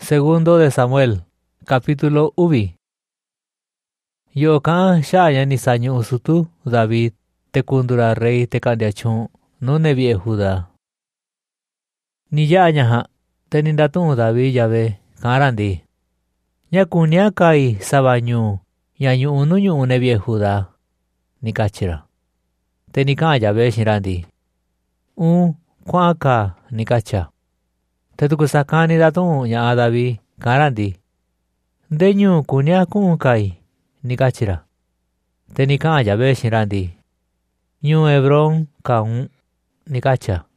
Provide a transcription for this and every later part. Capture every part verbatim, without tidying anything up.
Segundo de Samuel, capítulo uvi. Yo ka shaya ni sanyu usutu David te kundura rey te kandiachun no nebi Judá. Ni ya nyaha te nindatun David yabe karandi. Nya kunya kai sabanyu yanyu unu nyu nebi Judá ni kachira. Te ni ka yabe shirandi. Un kwaka ni kacha. Te tukusakani datun nya David karandi. Denyu kunya kun kai ni kachira. Te ni ka yabe shirandi. Nyu Hebron kaun ni kacha.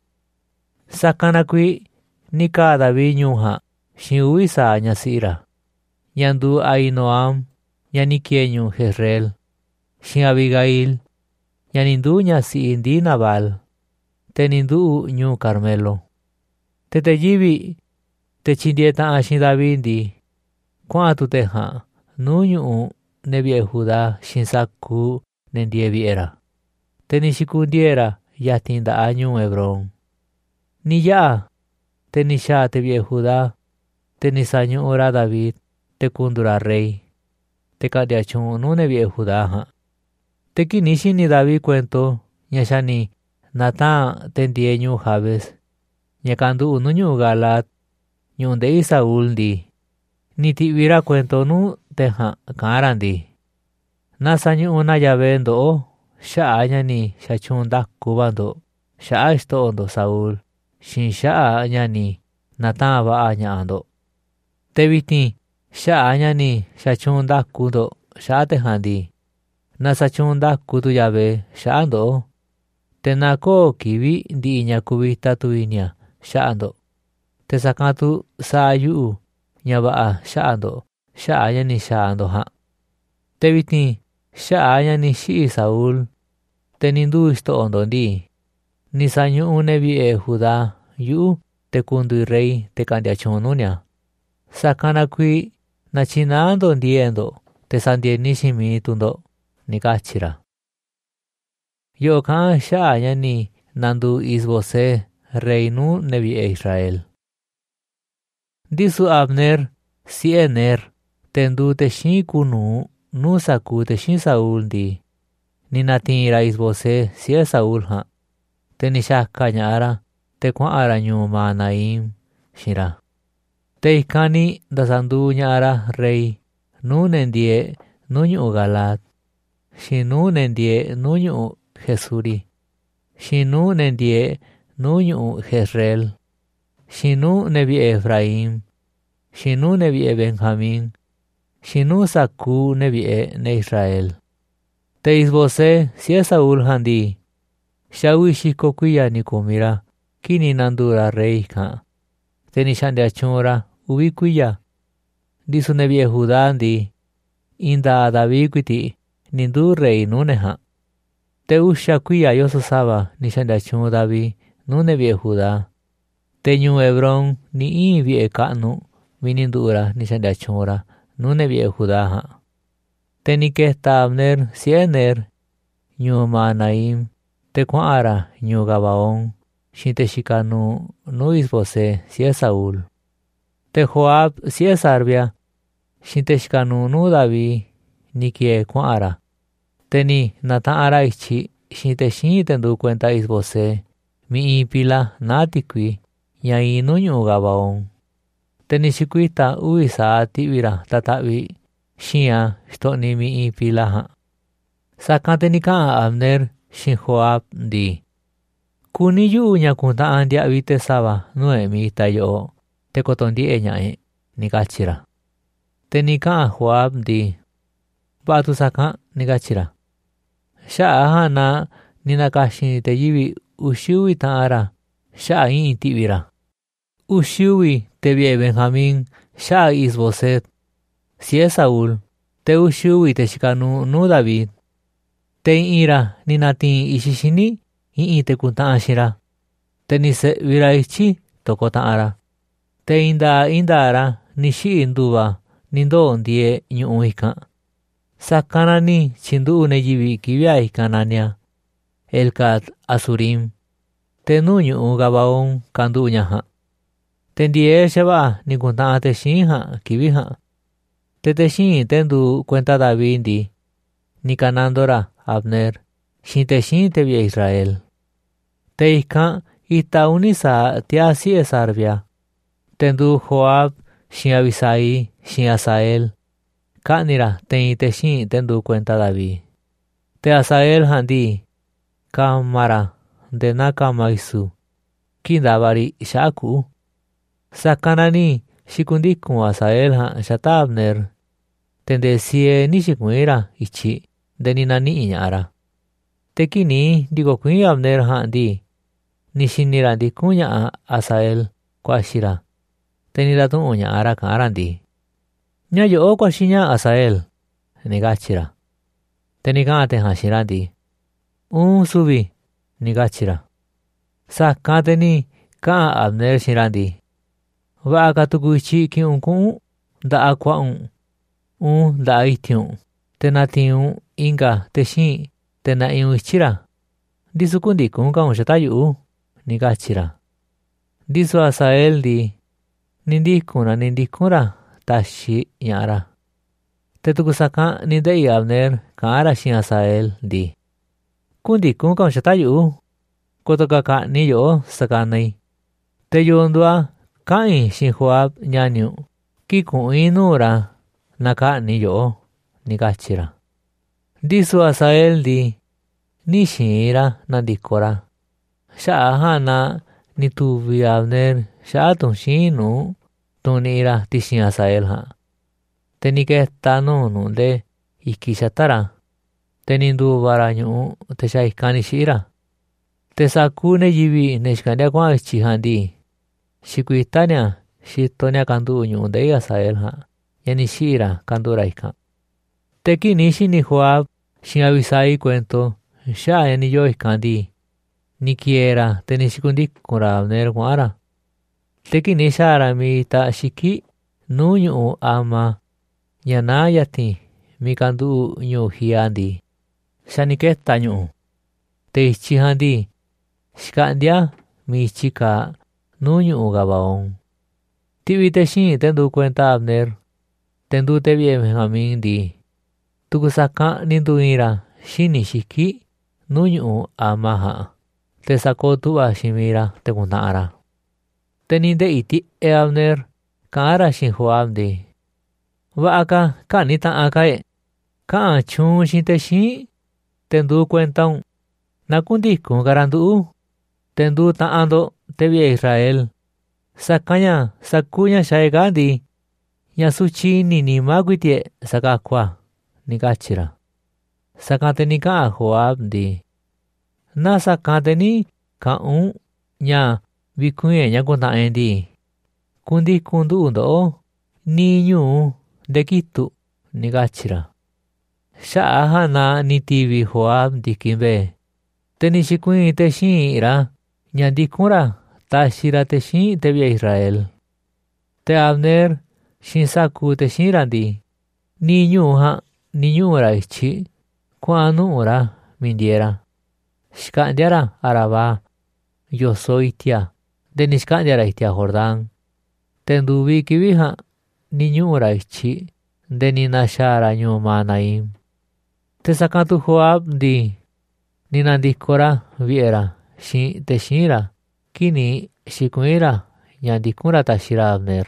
Sakana kui ni ka David nyuha shiui sa nyasira. Yandu Ainoam yani kienyu Jezreel. Shin Abigail yanindu nyasi indi Nabal. Tenindu nyu Carmelo. Te te jibi te chindieta ashin David di. Kwa tu te ha nu nyu nebi Judá shinsaku nendiebi era. Te ni shikundiera yatinda anyu Hebron. Ni ya te ni sha te bi Judá te ni sanyu ora David te kundura rey. Te kadiachun nu nebi Judá ha. Te kinishi ni David cuento nyashani Natán tendie nyu Jabes. Nyakandu unu nyu Galat nyu de Saúl di. Ni tibira cuento nu teha karandi. Nasanyu una llave ndo sha nyani shachunda kubando. Sha esto ondo Saúl. Shin sha nyani Natán ba anyando. Tebiti sha nyani shachunda kudo sha tehandi. Nasachunda kudu llave sha ndo. Tenako kibi di inya kubita tuinya sha ando. Te sakatu sa yu nyaba sha ando. Sha nyani sha ando ha. Tebiti sha nyani shi Saúl. Tenindu isto ondo di. Nisanyu unebi e Judá yu te kundu rey te kandiachonunya. Sakana kui nachinando ndiendo te sandienishimi tundo ni kachira. Yo kan sha nyani nandu Isbose rey nu nebi e Israel. Disu Abner si ener tendu te shin kunu nu saku te shin Saúl di. Ni natin ra Isbose si e Saúl ha. Te ni shaka nyara te kwa ara nyu Manaim shira. Te ikani dasandu nyara rey nu nendie nu nyu Galat. Shinu nendie nu nyu Jesuri. Shinu nendie nu nyu Jezreel. Shinu nebi Efraim. Shinu nebi e Benjamín. Shinu saku nebi e ne Israel. Te Isbose si e Saúl handi. Shawi shiko kuya ni kumira. Kini nandura rey ka. Te ni shande achura ubi kuya. Disu nebi e Judá di. Inda David kwiti. Nindu rey nuneha. Te usha kuya yoso saba ni shande achun David nunebi e Judá. Te nyu Hebron ni ibi e kanu. Minindura ni shande achura nunebi e Judá ha. Te ni kesta Abner si ener. Nyu Manaim. Te kwa ara nyu Gabaon. Shinte shikanu nu Isbose si e Saúl. Te Joab si e Sarbia. Shinte shikanu nu David ni kie kwa ara. Te ni Natán ara ichi. Shinte shin tendu cuenta Isbose. Mi pila natikui. Ya inu nyu Gabaon. Te ni shikuita uisa tibira tatabi. Shia stoni mi pila ha. Sakante ni ka Abner. Shin Joab di. Kuni yu nya kunta andia vite saba nuemi tayo. Te kotondi e nya e. Ni kachira. Te ni ka Joab di. Batu saka ni kachira. Sha ahana ni nakashin te yibi ushiwi taara. Sha in tibira. Ushiwi te bie Benjamín. Sha Isboset. Si e Saúl. Te ushiwi te shikanu nu David. Te ira ni natin ishishini i te kunta ashira. Te ni se viraichi toko taara. Te inda indara ni shi induba nindo ondie nyu uika. Sakana ni chindu une jibi kibia ikanania. Elkat Asurim. Te nu nyu Gabaon kandu nyaha. Tendie xava ni kunta'a te xin ja'a kivi ja'a. Te te xin te ndu cuenta David ndi ni kanandora Abner xin te xin te vie Israel. Te ikan ita uni sa tia si esarvia. Te ndu Joab xin Abisai xin Asael. Ka'nira te te xin te ndu cuenta David. Te Asael handi kamara de nakamaisu kindavari shaku. Sakanani shikundikun Asael ha shata Abner. Tende sie ni shikuira ichi de ni nani iñara. Tekini digo kuin Abner handi ni shinira di kunya Asael kwashira. Tenira tu unya ara karandi. Nya yo kwashinya Asael negachira. Tenigate hashirandi. Un subi nigachira. Sakateni ka Abner shirandi. Va katuguchi ki unku da aqua un. Un da itiun. Tenatiun inga teshin tena iuchira. Disukundi kunga un shatayu nigachira. Disu Asael di nindikuna nindikura tashi yara. Tetukusaka nindei Abner kaara shin Asael di. Kundi kunga un shatayu. Kotokaka niyo sakanai. Teyondua kain shin Joab nyanyu. Kikun inura naka niyo nigachira. Disu Asael di nishira nandikora. Sha'ahana nituvi Abner sha'atun shinu tunira tishin Asael ha. Teniketa nunu de ikishatara. Tenindu baranyu teshaikani shira. Tesakune yivi neshkandia kwa ichihandi. Shikuitania shitonia kandu unyunde Asael ha. Yani shira kandura ika. Teki nishi ni Joab shin Abisai cuento sha yani yo ikandi. Ni kiera tenishikundi kura Abner guara. Teki nisha arami ta shiki nunyu ama yanayati mi kandu nyu hiandi. Shaniketa nyu. Te ichihandi. Shkandia mi chika nunyu gabaon. Tibite shin tendu cuenta Abner. Tendu te vie Benjamín di. Tukusaka ninduira shini shiki nunyu amaha. Te sako tu ashimira te kunara. Teninde iti e Abner kaara shin Joab di. Vaaka kanita akae. Kaan chun shin te shin. Tendu cuentan. Nakundi kun garandu. Tendu taando te vie Israel. Sakanya sakunya shaegandi. Yasuchi ni ni maguitie sakakwa nigachira. Sakateni ka Joab di. Na sakateni ka un nya vikunye nya kunta endi. Kundi kundu undo ni nyu dekitu nigachira. Sha'aha na nitivi Joab di kimbe. Teni shikun te shin ira nya dikura tashira te shin te vie Israel. Te Abner shinsaku te shinrandi. Ni nyuha ni nyura ichi. Kwanu ura mindiera. Shkandiara araba. Yo soy tia. Deni shkandiara itia Jordan. Tendubi kibiha ni nyura ichi. Deni nashara nyuma naim. Te sakatu Joab di. Ni nandikora viera. Shin te shinra. Kini shikuira. Nyandikura tashira Abner.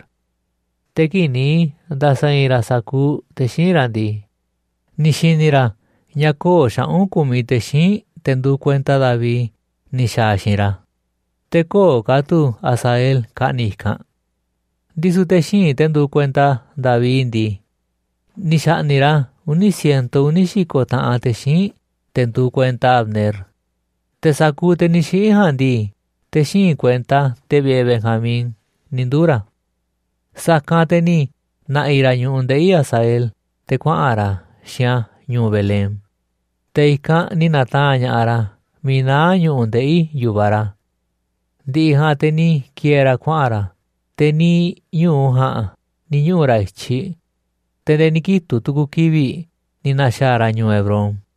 Tekini dasaira saku te shinrandi. Nishinira nyako shaun kumi te shin tendu cuenta David nisha shinra. Teko katu Asael kanika. Disu te shin tendu cuenta David ndi. Nisha nira uniciento unishiko ta te shin tendu cuenta Abner. Te saku te nishi handi. Te shin cuenta te vie Benjamín nindura. Sakateni na ira nyun de Asael te kwaara shia nyu Belem. Te ika ni natanya ara mina nyun de yubara. Di ha teni kiera kwaara te ni nyu ha ni nyura ichi. Te de nikitu tuku kibi ni nashara nyu Hebron.